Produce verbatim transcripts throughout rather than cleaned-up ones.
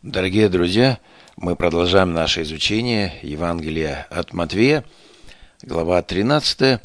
Дорогие друзья, мы продолжаем наше изучение Евангелия от Матвея, глава тринадцатая.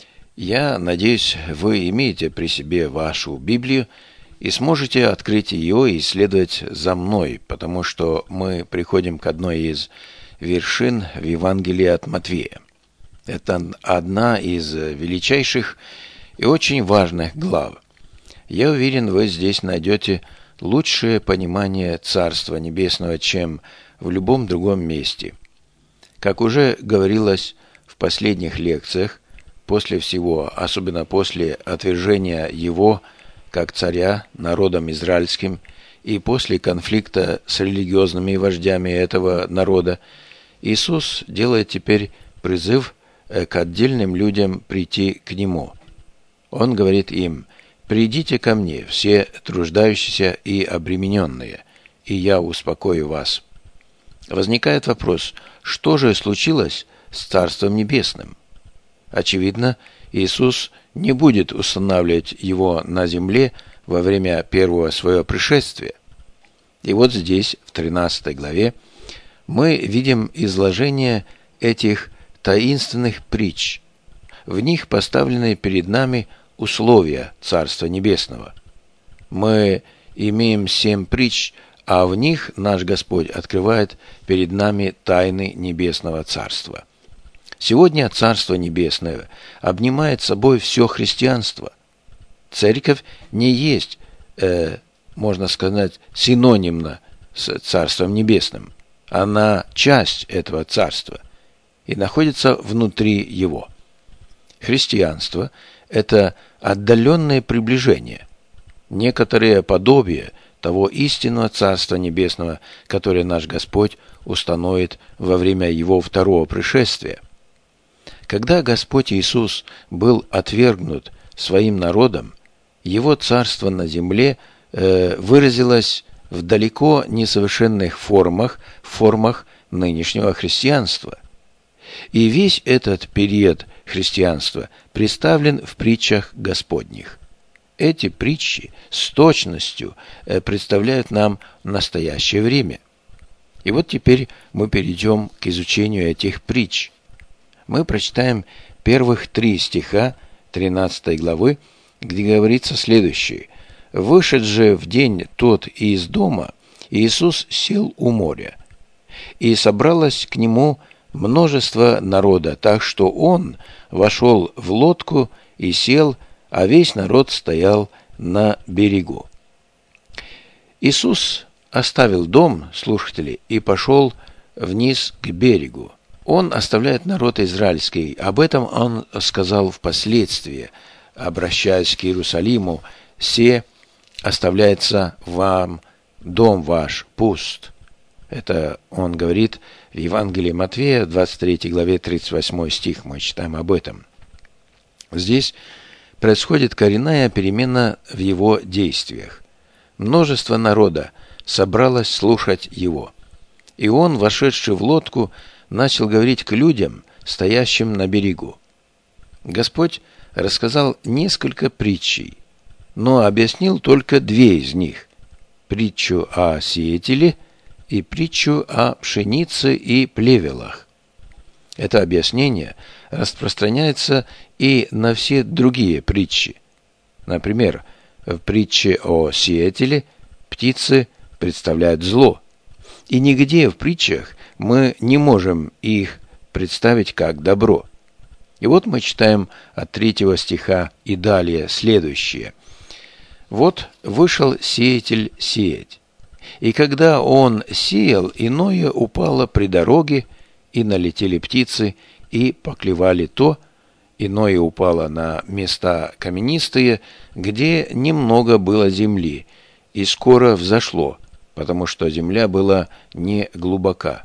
Я надеюсь, вы имеете при себе вашу Библию и сможете открыть ее и исследовать за мной, потому что мы приходим к одной из вершин в Евангелии от Матвея. Это одна из величайших и очень важных глав. Я уверен, вы здесь найдете лучшее понимание Царства Небесного, чем в любом другом месте. Как уже говорилось в последних лекциях, после всего, особенно после отвержения его, как царя, народом израильским, и после конфликта с религиозными вождями этого народа, Иисус делает теперь призыв к отдельным людям прийти к Нему. Он говорит им: «Придите ко мне, все труждающиеся и обремененные, и я успокою вас». Возникает вопрос, что же случилось с Царством Небесным? Очевидно, Иисус не будет устанавливать его на земле во время первого своего пришествия. И вот здесь, в тринадцатой главе, мы видим изложение этих таинственных притч. В них поставлены перед нами условия Царства Небесного. Мы имеем семь притч, а в них наш Господь открывает перед нами тайны Небесного Царства. Сегодня Царство Небесное обнимает собой все христианство. Церковь не есть, э, можно сказать, синонимно с Царством Небесным. Она часть этого Царства и находится внутри его. Христианство – это отдаленное приближение, некоторое подобие того истинного Царства Небесного, которое наш Господь установит во время Его второго пришествия. Когда Господь Иисус был отвергнут своим народом, Его Царство на земле э, выразилось в далеко несовершенных формах, формах нынешнего христианства. И весь этот период христианства представлен в притчах Господних. Эти притчи с точностью представляют нам настоящее время. И вот теперь мы перейдем к изучению этих притч. Мы прочитаем первых три стиха тринадцатой главы, где говорится следующее. «Вышед же в день тот из дома, Иисус сел у моря, и собралось к нему множество народа, так что он вошел в лодку и сел, а весь народ стоял на берегу». Иисус оставил дом, слушатели, и пошел вниз к берегу. Он оставляет народ израильский. Об этом он сказал впоследствии, обращаясь к Иерусалиму: «Се оставляется вам дом ваш пуст». Это он говорит в Евангелии Матвея, двадцать третьей главе, тридцать восьмой стих, мы читаем об этом. Здесь происходит коренная перемена в его действиях. Множество народа собралось слушать его. И он, вошедший в лодку, начал говорить к людям, стоящим на берегу. Господь рассказал несколько притчей, но объяснил только две из них: притчу о сеятеле и притчу о пшенице и плевелах. Это объяснение распространяется и на все другие притчи. Например, в притче о сеятеле птицы представляют зло, и нигде в притчах мы не можем их представить как добро. И вот мы читаем от третьего стиха и далее следующее. «Вот вышел сеятель сеять. И когда он сеял, иное упало при дороге, и налетели птицы, и поклевали то, иное упало на места каменистые, где немного было земли, и скоро взошло, потому что земля была не глубока.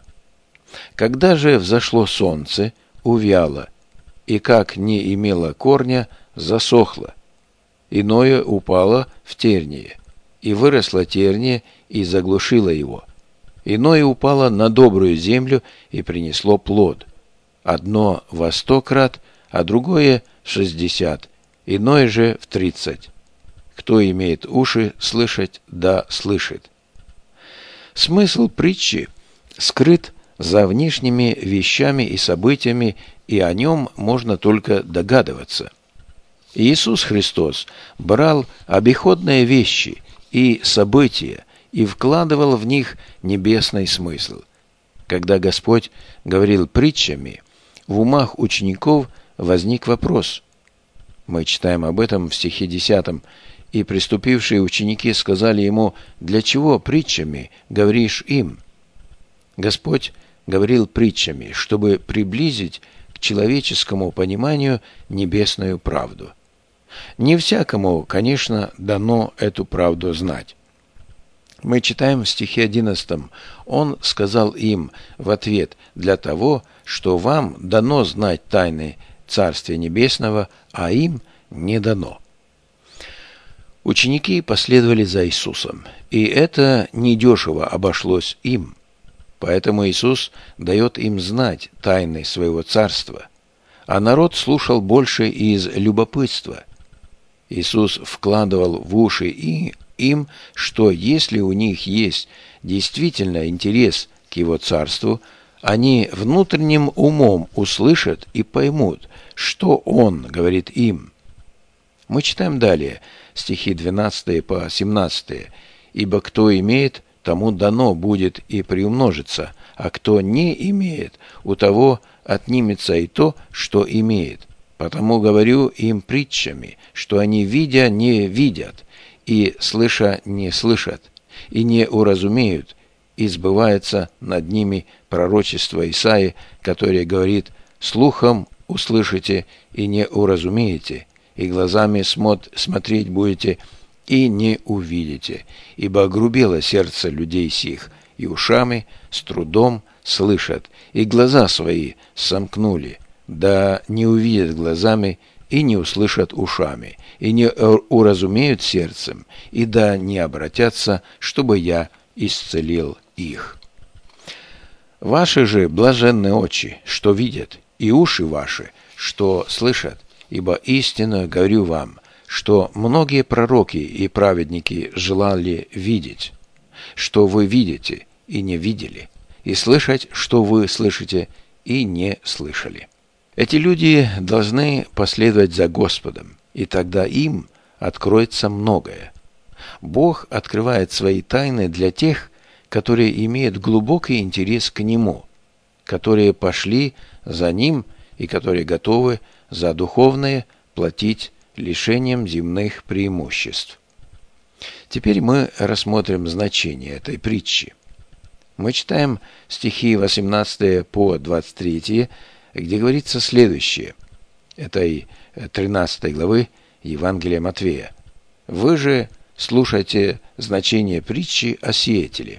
Когда же взошло солнце, увяло, и как не имело корня, засохло. Иное упало в терние, и выросла терния, и заглушила его. Иное упало на добрую землю и принесло плод. Одно во сто крат, а другое в шестьдесят, иное же в тридцать. Кто имеет уши слышать, да слышит». Смысл притчи скрыт за внешними вещами и событиями, и о нем можно только догадываться. Иисус Христос брал обиходные вещи и события и вкладывал в них небесный смысл. Когда Господь говорил притчами, в умах учеников возник вопрос. Мы читаем об этом в стихе десятом. «И приступившие ученики сказали ему: для чего притчами говоришь им?» Господь говорил притчами, чтобы приблизить к человеческому пониманию небесную правду. Не всякому, конечно, дано эту правду знать. Мы читаем в стихе одиннадцатом. «Он сказал им в ответ: для того, что вам дано знать тайны Царствия Небесного, а им не дано». Ученики последовали за Иисусом, и это недешево обошлось им. Поэтому Иисус дает им знать тайны своего царства, а народ слушал больше из любопытства. Иисус вкладывал в уши и им, что если у них есть действительно интерес к Его царству, они внутренним умом услышат и поймут, что Он говорит им. Мы читаем далее, стихи двенадцатый по семнадцатый. «Ибо кто имеет, тому дано будет и приумножится, а кто не имеет, у того отнимется и то, что имеет. Потому говорю им притчами, что они, видя, не видят, и слыша, не слышат, и не уразумеют, и сбывается над ними пророчество Исаии, которое говорит: слухом услышите и не уразумеете, и глазами смот смотреть будете и не увидите, ибо огрубело сердце людей сих, и ушами с трудом слышат, и глаза свои сомкнули, да не увидят глазами, и не услышат ушами, и не уразумеют сердцем, и да не обратятся, чтобы я исцелил их. Ваши же блаженны очи, что видят, и уши ваши, что слышат, ибо истинно говорю вам, что многие пророки и праведники желали видеть, что вы видите и не видели, и слышать, что вы слышите и не слышали. Эти люди должны последовать за Господом, и тогда им откроется многое. Бог открывает свои тайны для тех, которые имеют глубокий интерес к Нему, которые пошли за Ним и которые готовы за духовное платить лишением земных преимуществ. Теперь мы рассмотрим значение этой притчи. Мы читаем стихи восемнадцатый по двадцать три, где говорится следующее, этой тринадцатой главы Евангелия Матвея. «Вы же слушайте значение притчи о сеятеле.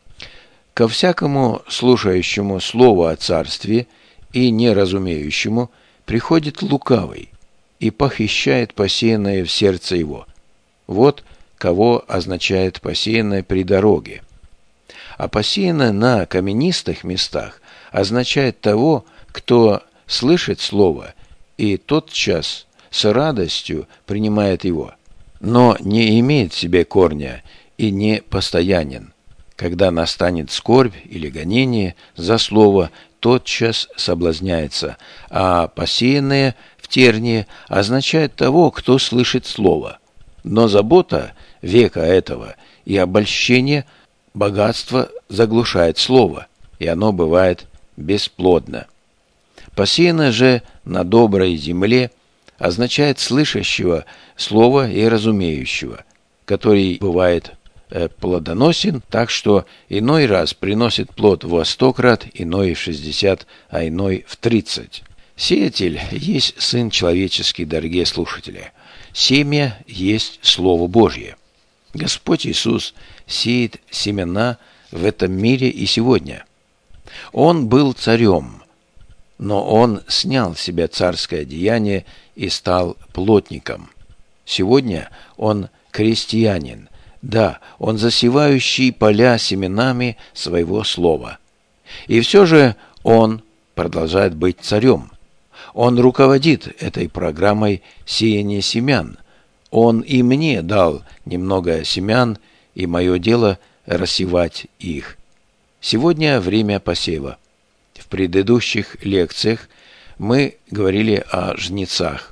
Ко всякому слушающему слово о царстве и неразумеющему приходит лукавый и похищает посеянное в сердце его. Вот кого означает посеянное при дороге. А посеянное на каменистых местах означает того, кто слышит слово и тотчас с радостью принимает его, но не имеет в себе корня и не постоянен. Когда настанет скорбь или гонение за слово, тотчас соблазняется, а посеянное в тернии означает того, кто слышит слово. Но забота века этого и обольщение богатства заглушает слово, и оно бывает бесплодно. Посеянное же на доброй земле означает слышащего слова и разумеющего, который бывает э, плодоносен, так что иной раз приносит плод во сто крат, иной в шестьдесят, а иной в тридцать. Сеятель есть Сын Человеческий, дорогие слушатели. Семя есть Слово Божье. Господь Иисус сеет семена в этом мире и сегодня. Он был царем, но Он снял с себя царское одеяние и стал плотником. Сегодня Он крестьянин, да, Он засевающий поля семенами своего слова. И все же Он продолжает быть царем. Он руководит этой программой сеяния семян. Он и мне дал немного семян, и мое дело рассевать их. Сегодня время посева. В предыдущих лекциях мы говорили о жнецах.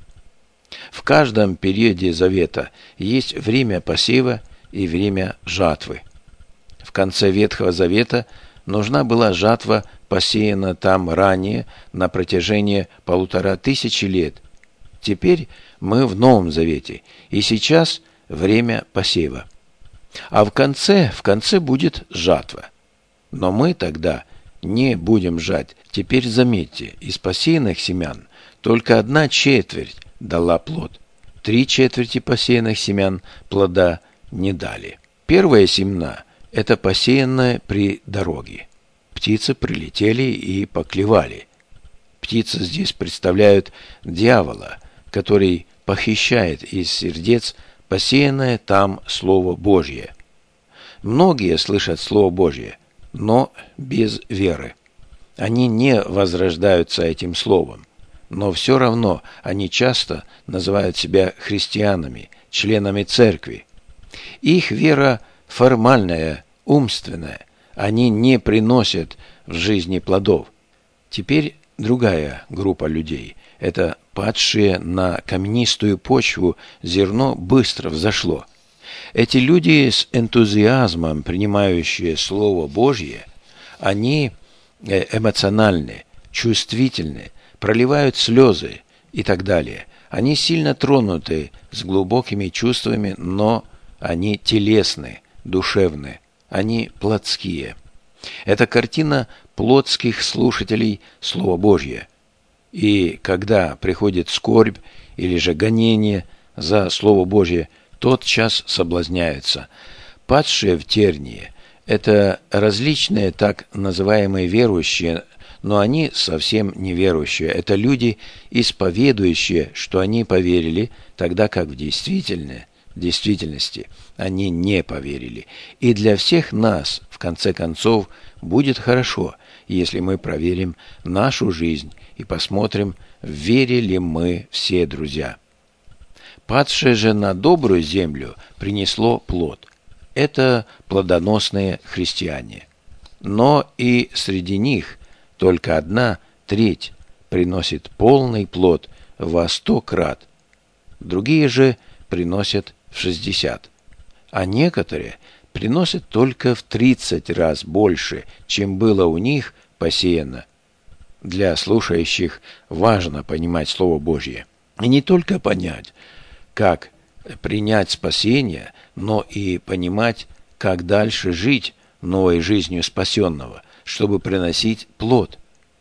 В каждом периоде Завета есть время посева и время жатвы. В конце Ветхого Завета нужна была жатва, посеяна там ранее на протяжении полутора тысячи лет. Теперь мы в Новом Завете, и сейчас время посева. А в конце, в конце будет жатва. Но мы тогда не будем жать. Теперь заметьте, из посеянных семян только одна четверть дала плод. Три четверти посеянных семян плода не дали. Первые семена – это посеянное при дороге. Птицы прилетели и поклевали. Птицы здесь представляют дьявола, который похищает из сердец посеянное там Слово Божье. Многие слышат Слово Божье, но без веры. Они не возрождаются этим Словом, но все равно они часто называют себя христианами, членами церкви. Их вера формальная, умственная. Они не приносят в жизни плодов. Теперь другая группа людей. Это падшие на каменистую почву, зерно быстро взошло. Эти люди с энтузиазмом, принимающие Слово Божье, они эмоциональны, чувствительны, проливают слезы и так далее. Они сильно тронуты, с глубокими чувствами, но они телесны, душевны, они плотские. Это картина плотских слушателей Слова Божьего. И когда приходит скорбь или же гонение за Слово Божье, тотчас соблазняются. Падшие в тернии – это различные так называемые верующие, но они совсем не верующие. Это люди, исповедующие, что они поверили, тогда как в действительности, в действительности они не поверили. И для всех нас, в конце концов, будет хорошо, если мы проверим нашу жизнь и посмотрим, верили ли мы все, друзья. Падшее же на добрую землю принесло плод. Это плодоносные христиане. Но и среди них только одна треть приносит полный плод во сто крат. Другие же приносят в шестьдесят. А некоторые приносят только в тридцать раз больше, чем было у них посеяно. Для слушающих важно понимать Слово Божье. И не только понять, как принять спасение, но и понимать, как дальше жить новой жизнью спасенного, чтобы приносить плод.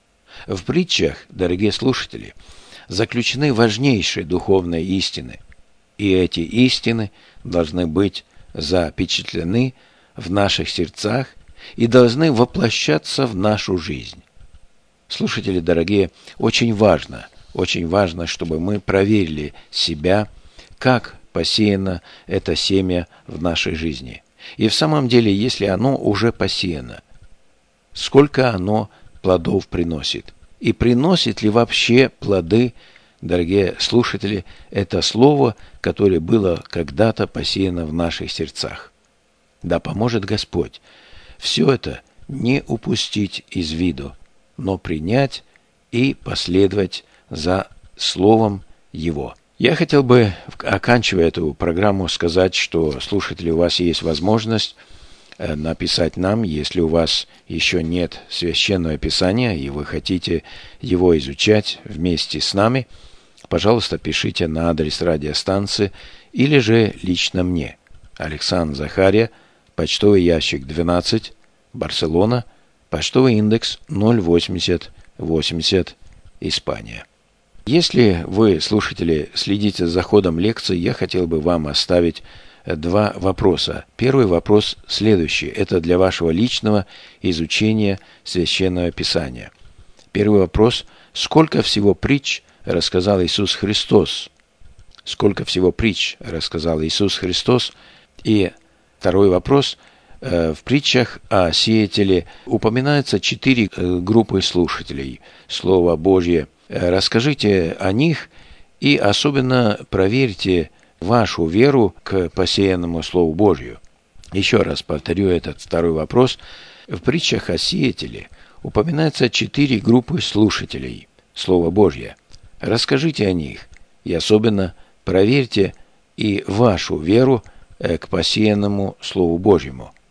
В притчах, дорогие слушатели, заключены важнейшие духовные истины, и эти истины должны быть запечатлены в наших сердцах и должны воплощаться в нашу жизнь. Слушатели дорогие, очень важно, очень важно, чтобы мы проверили себя, как посеяно это семя в нашей жизни. И в самом деле, если оно уже посеяно, сколько оно плодов приносит? И приносит ли вообще плоды, дорогие слушатели, это слово, которое было когда-то посеяно в наших сердцах? Да поможет Господь все это не упустить из виду, но принять и последовать за Словом Его. Я хотел бы, оканчивая эту программу, сказать, что, слушатели, у вас есть возможность написать нам, если у вас еще нет Священного Писания, и вы хотите его изучать вместе с нами, пожалуйста, пишите на адрес радиостанции или же лично мне. Александр Захария, почтовый ящик двенадцать, Барселона, почтовый индекс ноль восемьдесят восемьдесят, Испания. Если вы, слушатели, следите за ходом лекции, я хотел бы вам оставить два вопроса. Первый вопрос следующий. Это для вашего личного изучения Священного Писания. Первый вопрос. Сколько всего притч рассказал Иисус Христос? Сколько всего притч рассказал Иисус Христос? И второй вопрос. В притчах о сеятеле упоминаются четыре группы слушателей Слова Божье. Расскажите о них и особенно проверьте вашу веру к посеянному Слову Божью. Еще раз повторю этот второй вопрос. В притчах о сеятеле упоминается четыре группы слушателей Слова Божье. Расскажите о них и особенно проверьте и вашу веру к посеянному Слову Божьему.